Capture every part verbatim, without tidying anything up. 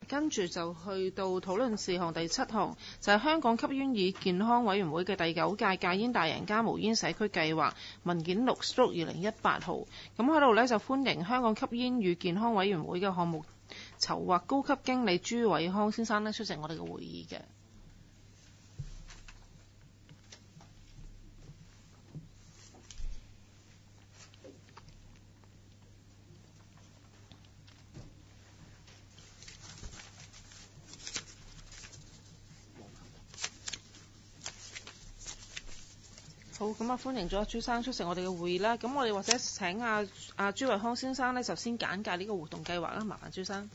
跟住就去到討論事項第七項，就係、是、香港吸煙與健康委員會嘅第九屆戒煙大贏家無煙社區計劃文件六 stroke 二零一八號。咁喺度呢，就歡迎香港吸煙與健康委員會嘅項目籌劃高級經理朱偉康先生呢出席我哋嘅會議嘅。好，咁啊歡迎咗朱生出席我哋嘅會議啦。咁我哋或者請阿、啊、阿、啊、朱偉康先生呢，就先簡介呢個活動計劃啦。麻煩朱生。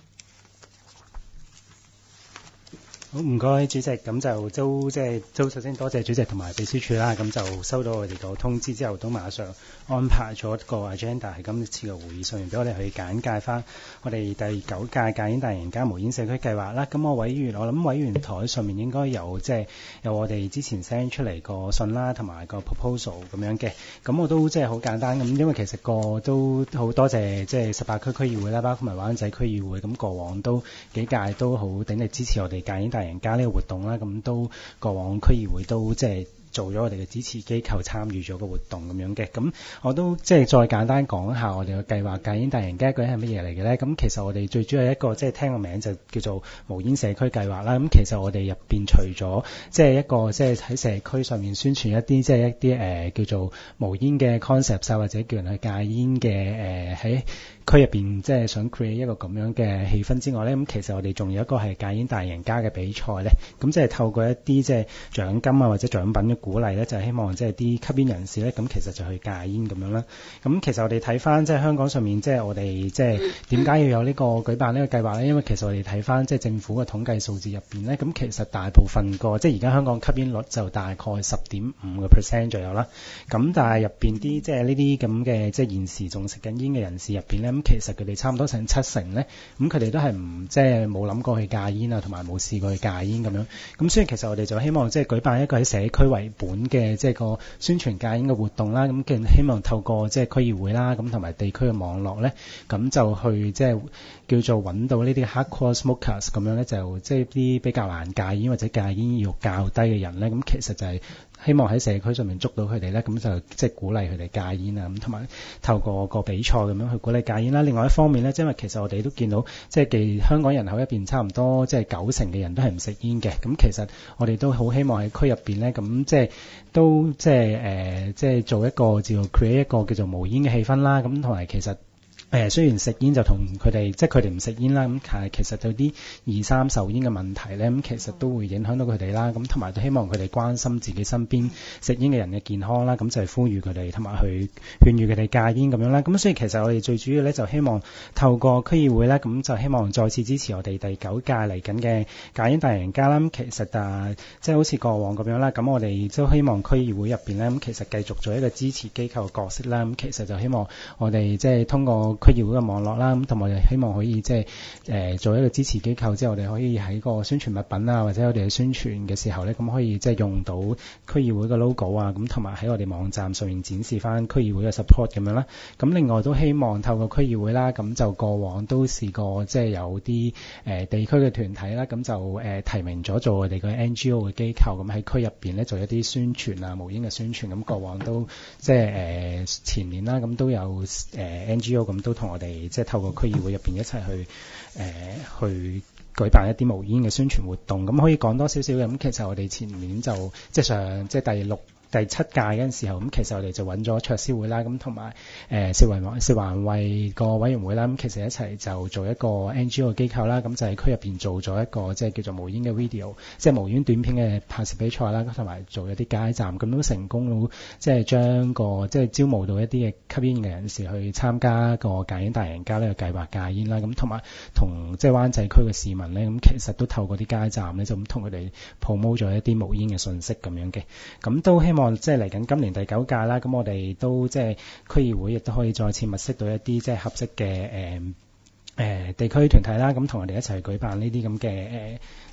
好，唔該主席，咁就都即係都首先多謝主席同埋秘書處啦，咁就收到我哋個通知之後，都馬上安排咗個 agenda 喺今次嘅會議上面，俾我哋去簡介翻我哋第九屆戒煙大贏家無煙社區計劃啦。咁我委員，我諗委員台上面應該有即係有我哋之前 send 出嚟個信啦，同埋個 proposal 咁樣嘅。咁我都即係好簡單咁，因為其實個都好多謝即係十八區區議會啦，包括埋灣仔區議會，咁過往都幾屆都好鼎力支持我哋戒煙大贏家呢個活動啦，咁都過往區議會都即係做咗我哋嘅支持機構參與咗個活動咁樣嘅。咁我都即係再簡單講下我哋嘅計劃戒煙大贏家究竟係乜嘢嚟嘅咧？咁其實我哋最主要一個即係聽個名就叫做無煙社區計劃啦。咁其實我哋入邊除咗即係一個即係喺社區上面宣傳一啲即係一啲誒、呃、叫做無煙嘅 concept 或者叫人去戒煙嘅誒喺區入邊即係想 create 一個咁樣嘅氣氛之外咧，咁其實我哋仲有一個係戒煙大贏家嘅比賽咧。咁即係透過一啲即係獎金啊或者獎品嘅鼓勵咧，就係希望即係啲吸煙人士咧，咁其實就去戒煙咁樣啦。咁其實我哋睇翻即係香港上面即係我哋即係點解要有呢個舉辦呢個計劃咧？因為其實我哋睇翻即係政府嘅統計數字入邊咧，咁其實大部分個即係而家香港吸煙率就大概十點五個 percent 左右啦。咁但係入邊啲即係呢啲咁嘅即係現時仲食緊煙嘅人士入邊咧，咁其實佢哋差唔多成七成咧，咁佢哋都係唔即係冇諗過去戒煙啊，同埋冇試過去戒煙咁樣。咁所以其實我哋就希望即係舉辦一個喺社區為本嘅即係個宣傳戒煙嘅活動啦。咁既然希望透過即係區議會啦，咁同埋地區嘅網絡咧，咁就去即係叫做揾到呢啲 hardcore smokers 咁樣咧，就即係啲比較難戒煙或者戒煙意欲較低嘅人咧，咁其實就係希望喺社區上面捉到佢哋咧，咁就即係鼓勵佢哋戒煙啊，咁同埋透過個比賽咁樣去鼓勵戒煙啦。另外一方面咧，因為其實我哋都見到即係既香港人口入邊差唔多即係九成嘅人都係唔食煙嘅，咁其實我哋都好希望喺區入邊咧，咁即係都即係誒即係做一個叫做 create 一個叫做無煙嘅氣氛啦。咁同埋其實誒雖然食煙就同佢哋即係佢哋唔食煙啦，咁但係其實有啲二三手煙嘅問題咧，咁其實都會影響到佢哋啦。咁同埋都希望佢哋關心自己身邊食煙嘅人嘅健康啦，咁就係呼籲佢哋同埋去勸喻佢哋戒煙咁樣啦。咁所以其實我哋最主要咧就希望透過區議會咧，咁就希望再次支持我哋第九屆嚟緊嘅戒煙大贏家啦。咁其實啊，即係好似過往咁樣啦，咁我哋都希望區議會入邊咧，咁其實繼續做一個支持機構嘅角色啦。咁其實就希望我哋即係通過區議會嘅網絡啦，咁同埋希望可以即係誒做一個支持機構之後，我哋可以喺個宣傳物品啊，或者我哋嘅宣傳嘅時候咧，咁可以即係用到區議會嘅 logo 啊，咁同埋喺我哋網站上面展示翻區議會嘅 support 咁樣啦。咁另外都希望透過區議會啦，咁就過往都試過即係有啲誒、呃、地區嘅團體啦，咁就誒、呃、提名咗做我哋嘅 N G O 嘅機構，咁喺區入邊咧做一啲宣傳啊，無煙嘅宣傳。咁過往都即係誒、呃、前年啦，咁都有誒、呃、N G O 咁都同我哋即係透過區議會入邊一齊去誒、呃、去舉辦一啲無煙嘅宣傳活動。咁可以講多少少嘅，咁其實我哋前年就即係上即係第六第七屆嗰陣時候，咁其實我哋就揾咗卓思會啦，咁同埋誒食環食環衛個委員會啦，咁其實一齊就做一個 N G O 嘅機構啦，咁就喺區入邊做咗一個即係叫做無煙嘅 video， 即係無煙短片嘅拍攝比賽啦，同埋做一啲街站，咁都成功到即係將個即係招募到一啲嘅吸煙嘅人士去參加個戒煙大贏家呢個計劃戒煙啦，咁同埋同即係灣仔區嘅市民咧，咁其實都透過啲街站咧就咁同佢哋 promote 咗一啲無煙嘅信息咁樣嘅，咁都希望即係嚟緊今年第九屆啦，咁我哋都即係區議會亦都可以再次物色到一啲即係合適嘅誒誒地區團體啦，咁同我哋一齊舉辦呢啲咁嘅誒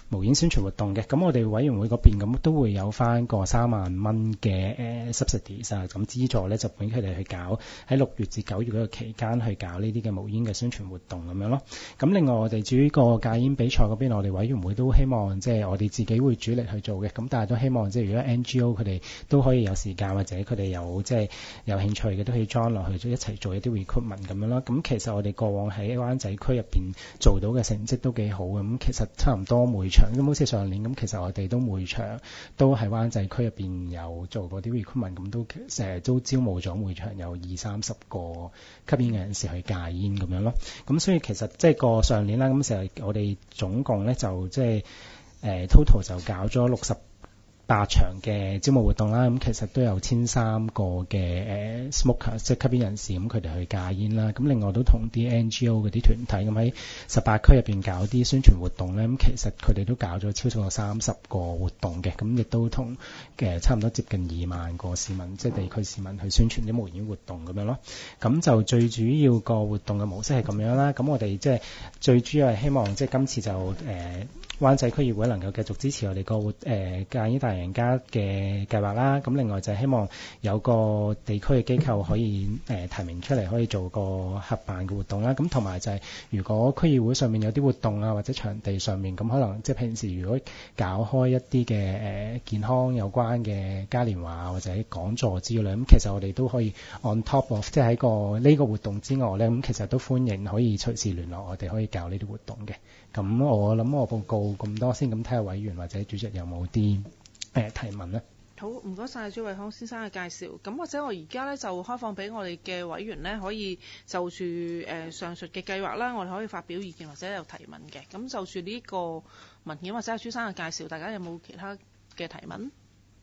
無煙宣傳活動嘅。咁我哋委員會嗰邊咁都會有翻個三萬蚊嘅誒 subsidies 啊，咁資助咧就俾佢哋去搞喺六月至九月嗰個期間去搞呢啲嘅無煙嘅宣傳活動咁樣咯。咁另外我哋至於個戒煙比賽嗰邊，我哋委員會都希望即係我哋自己會主力去做嘅。咁但係都希望即係如果 N G O 佢哋都可以有時間或者佢哋有即係有興趣嘅都可以 join 落去，一齊做一啲 recruitment 咁樣啦。咁其實我哋過往喺灣仔區入邊做到嘅成績都幾好嘅。咁其實差唔多每場咁好似上年咁，其實我哋都每場都喺灣仔區入邊有做過啲 recruitment，咁都成日都招募咗每場有二三十個吸煙嘅人士去戒煙咁樣咯。咁所以其實即係個上年啦，咁成日我哋總共咧就即係誒 total 就搞咗六十八場嘅招募活動啦，咁其實都有千三個嘅誒 smoker 即係吸煙人士，咁佢哋去戒煙啦。咁另外都同啲 N G O 嗰啲團體咁喺十八區入邊搞啲宣傳活動咧，咁其實佢哋都搞咗超過三十個活動嘅，咁亦都同嘅差唔多接近二萬個市民，即係地區市民去宣傳啲無煙活動咁樣咯。咁就最主要個活動嘅模式係咁樣啦。咁我哋即係最主要係希望即係今次就誒、呃灣仔區議會能夠繼續支持我哋個活誒戒煙大贏家嘅計劃啦。咁另外就係希望有個地區嘅機構可以誒、呃、提名出嚟，可以做個合辦嘅活動啦。咁同埋就係如果區議會上面有啲活動啊，或者場地上面咁，可能即係平時如果搞開一啲嘅誒健康有關嘅嘉年華或者講座之類，咁其實我哋都可以 on top of 即係喺個呢個活動之外咧，咁其實都歡迎可以隨時聯絡我哋，可以搞呢啲活動嘅。咁我諗我報告咁多先，咁睇下委員或者主席有冇啲誒提問咧？ 好，唔該晒朱偉康先生嘅介紹。咁或者我而家咧就開放俾我哋嘅委員咧，可以就住誒、呃、上述嘅計劃啦，我哋可以發表意見或者有提問嘅。咁就住呢個文件或者係朱生嘅介紹，大家有冇其他嘅提問？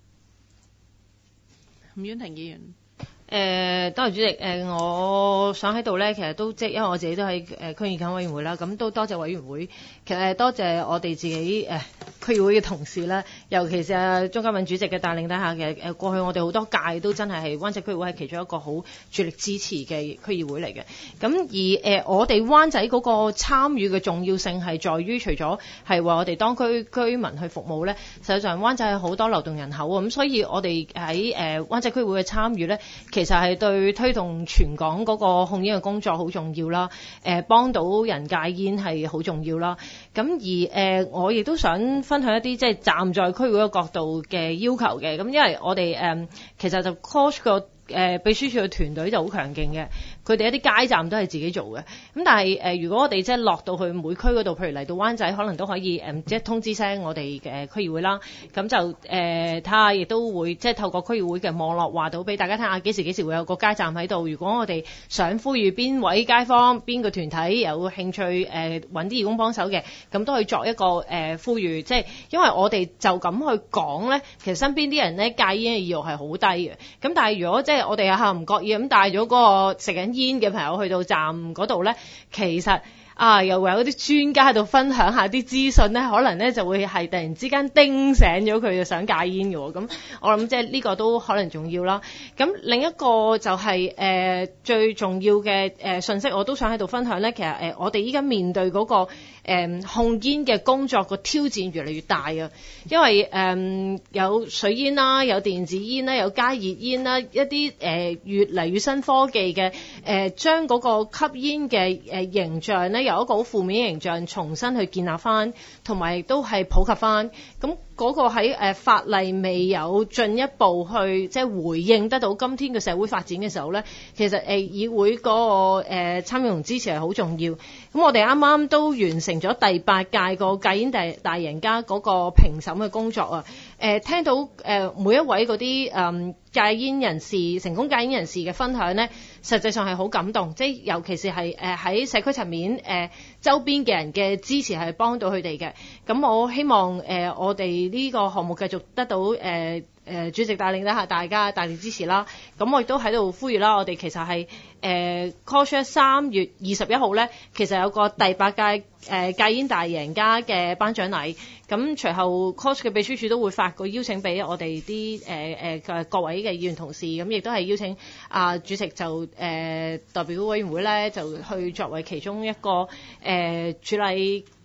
吳婉婷議員。 誒、呃，多謝主席。誒、呃，我想喺度咧，其實都即係因為我自己都喺誒區議會委員會啦，咁都多謝委員會。其實多謝我哋自己誒、呃、區議會嘅同事啦，尤其是啊鍾嘉敏主席嘅帶領底下嘅誒，過去我哋好多屆都真係係灣仔區議會係其中一個好主力支持嘅區議會嚟嘅。咁而誒、呃、我哋灣仔嗰個參與嘅重要性係在於，除咗係為我哋當區居民去服務咧，實際上灣仔係好多流動人口啊，咁所以我哋喺誒灣仔區議會嘅參與咧，其實係對推動全港嗰個控煙嘅工作好重要啦，誒、呃、幫到人戒煙係好重要啦。咁而誒、呃、我亦都想分享一啲即係站在區議會嘅角度嘅要求嘅。咁因為我哋誒、呃、其實就 coach 個誒、呃、秘書處嘅團隊就好強勁嘅。佢哋一啲街站都係自己做嘅，咁但係誒、呃，如果我哋即係落到去每區嗰度，譬如嚟到灣仔，可能都可以誒、呃，即係通知聲我哋嘅區議會啦，咁就誒睇下，亦、呃、都會即係透過區議會嘅網絡話到俾大家聽下幾時幾時會有個街站喺度。如果我哋想呼籲邊位街坊、邊個團體有興趣誒揾啲義工幫手嘅，咁都可以作一個誒、呃、呼籲。即係因為我哋就咁去講咧，其實身邊啲人咧戒煙嘅意欲係好低嘅。咁但係如果即係我哋下唔覺意咁帶咗嗰個食緊煙嘅朋友去到站嗰度咧，其實啊又會有啲專家喺度分享下啲資訊咧，可能咧就會係突然之間叮醒咗佢就想戒煙嘅喎。咁我諗即係呢個都可能重要啦。咁另一個就係、是、誒、呃、最重要嘅誒信息，我都想喺度分享咧。其實誒、呃、我哋依家面對嗰、那個誒、呃、控煙嘅工作個挑戰越嚟越大啊，因為誒、呃、有水煙啦，有電子煙啦，有加熱煙啦，一啲誒、呃、越嚟越新科技嘅誒將嗰個吸煙嘅誒形象咧，由一個好負面形象重新去建立翻，同埋亦都係普及翻。咁嗰個喺誒法例未有進一步去即係回應得到今天嘅社會發展嘅時候咧，其實誒議會嗰個誒參與同支持係好重要。咁我哋啱啱都完成咗第八屆個戒煙大大贏家嗰個評審嘅工作啊。誒聽到誒每一位嗰啲誒戒煙人士成功戒煙人士嘅分享咧，實際上係好感動。即係尤其是係誒喺社區層面誒周邊嘅人嘅支持係幫到佢哋嘅。咁我希望誒我哋呢個項目繼續得到誒誒、呃、主席帶領底下大家大力支持啦。咁我亦都喺度呼籲啦，我哋其實係誒 call 三月二十一號咧，其實有個第八屆誒、呃、戒煙大贏家嘅頒獎禮。咁隨後 call 嘅秘書處都會發個邀請俾我哋啲誒誒嘅各位嘅議員同事，咁亦都係邀請啊、呃、主席就誒、呃、代表委員會咧就去作為其中一個誒主禮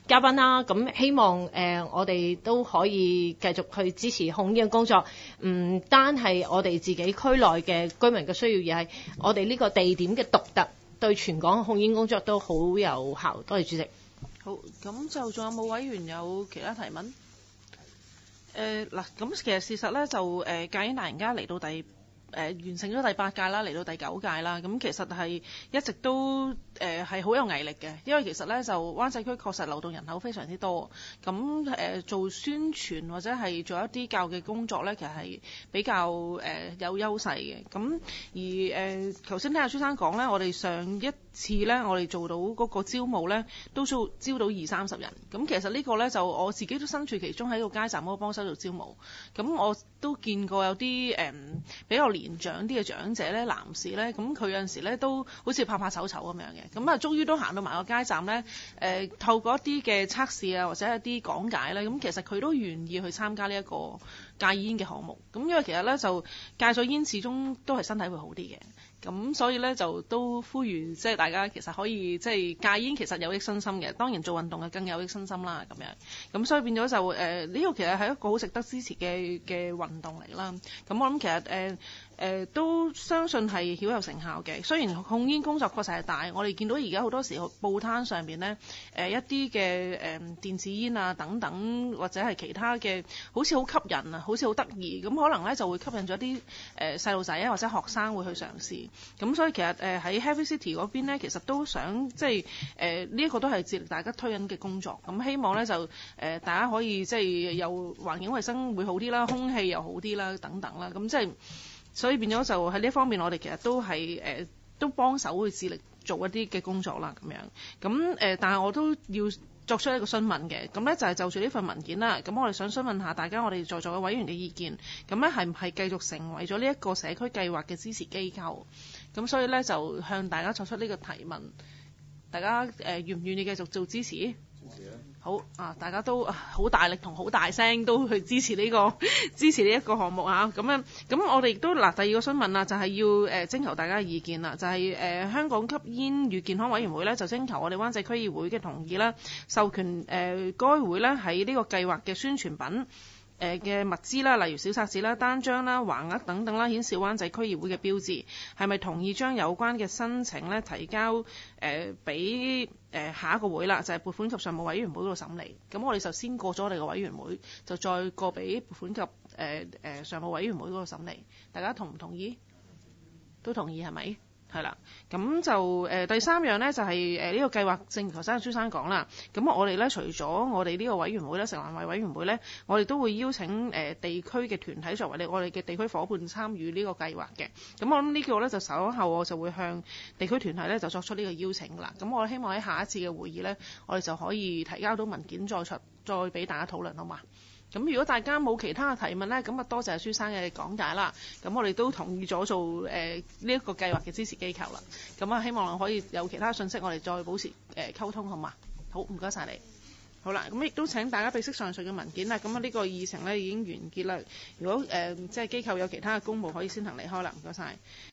嘉賓啦，咁希望誒、呃、我哋都可以繼續去支持控煙嘅工作，唔單係我哋自己區內嘅居民嘅需要，而係我哋呢個地點嘅獨特，對全港嘅控煙工作都好有效。多謝主席。 好，咁就仲有冇委員有其他提問？誒嗱，咁其實事實咧就誒戒煙大贏家嚟到第。誒、呃、完成咗第八屆啦，嚟到第九屆啦，咁其實係一直都誒係好有毅力嘅，因為其實咧就灣仔區確實流動人口非常之多，咁誒、呃、做宣傳或者係做一啲教育嘅工作咧，其實係比較誒、呃、有優勢嘅。咁而誒頭先聽阿朱生講咧，我哋上一次咧我哋做到嗰個招募咧，都招招到二三十人。咁其實呢個咧就我自己都身處其中喺個街站嗰個幫手做招募，咁我都見過有啲誒、呃、比較年長啲嘅長者咧，男士咧，咁佢有陣時咧都好似怕怕醜醜咁樣嘅，咁啊，終於都行到埋個街站咧，誒、呃，透過一啲嘅測試啊，或者一啲講解咧，咁其實佢都願意去參加呢一個戒煙嘅項目，咁因為其實咧就戒咗煙，始終都係身體會好啲嘅。咁所以咧就都呼籲即係大家其實可以即係戒煙，其實有益身心嘅。當然做運動係更有益身心啦咁樣。咁所以變咗就誒呢、呃呢個其實係一個好值得支持嘅嘅運動嚟啦。咁我諗其實誒。呃誒、呃、都相信係曉有成效嘅。雖然控煙工作確實係大，我哋見到而家好多時候報攤上邊呢，誒、呃、一啲嘅誒電子煙啊等等，或者係其他嘅，好似好吸引啊，好似好得意，咁可能呢就會吸引咗啲誒細路仔啊或者學生會去嘗試。咁所以其實誒喺、呃、Happy City 嗰邊呢，其實都想即係誒呢一個都係致力大家推緊嘅工作。咁希望呢就誒、呃、大家可以即係有環境衛生會好啲啦，空氣又好啲啦，等等啦。咁即係。所以變咗就喺呢一方面，我哋其實都係誒、呃、都幫手去致力做一啲嘅工作啦，咁樣咁誒、呃，但係我都要作出一個詢問嘅，咁咧就係就住呢份文件啦。咁我哋想詢問下大家，我哋在座嘅委員嘅意見，咁咧係唔係繼續成為咗呢一個社區計劃嘅支持機構？咁所以咧就向大家作出呢個提問，大家誒、呃、願唔願意繼續做支持？支持啊！好啊！大家都好大力同好大聲都去支持呢、這個支持呢一個項目啊！咁樣咁我哋亦都嗱第二個詢問啦，就係、是、要誒、呃、徵求大家嘅意見啦，就係、是、誒、呃、香港吸煙與健康委員會咧就徵求我哋灣仔區議會嘅同意啦，授權誒、呃、該會咧喺呢個計劃嘅宣傳品。誒嘅物資啦，例如小冊子啦、單張啦、橫額等等啦，顯示灣仔區議會嘅標誌，係咪同意將有關嘅申請咧提交誒俾誒下一個會啦，就係、是、撥款及常務委員會嗰度審理。咁我哋就先過咗我哋嘅委員會，就再過俾撥款及誒誒、呃呃、常務委員會嗰度審理。大家同唔同意？都同意係咪？係啦，咁就誒、呃、第三樣呢，就係誒呢個計劃，正如頭先阿朱生講啦。咁我哋呢，除咗我哋呢個委員會咧，食環衞委員會呢，我哋都會邀請誒、呃、地區嘅團體作為我哋嘅地區夥伴參與呢個計劃嘅。咁我諗呢個呢，就稍後我就會向地區團體呢，就作出呢個邀請啦。咁我希望喺下一次嘅會議呢，我哋就可以提交到文件再出，再俾大家討論，好嘛？咁如果大家冇其他嘅提問呢，咁啊多謝朱生嘅講解啦。咁我哋都同意咗做誒呢一個計劃嘅支持機構啦。咁啊希望可以有其他信息，我哋再保持誒、呃、溝通，好嘛？好，唔該晒你。好啦，咁亦都請大家備悉上述嘅文件啦。咁啊呢個議程呢已經完結啦。如果誒、呃、即係機構有其他嘅公務，可以先行離開啦。唔該晒。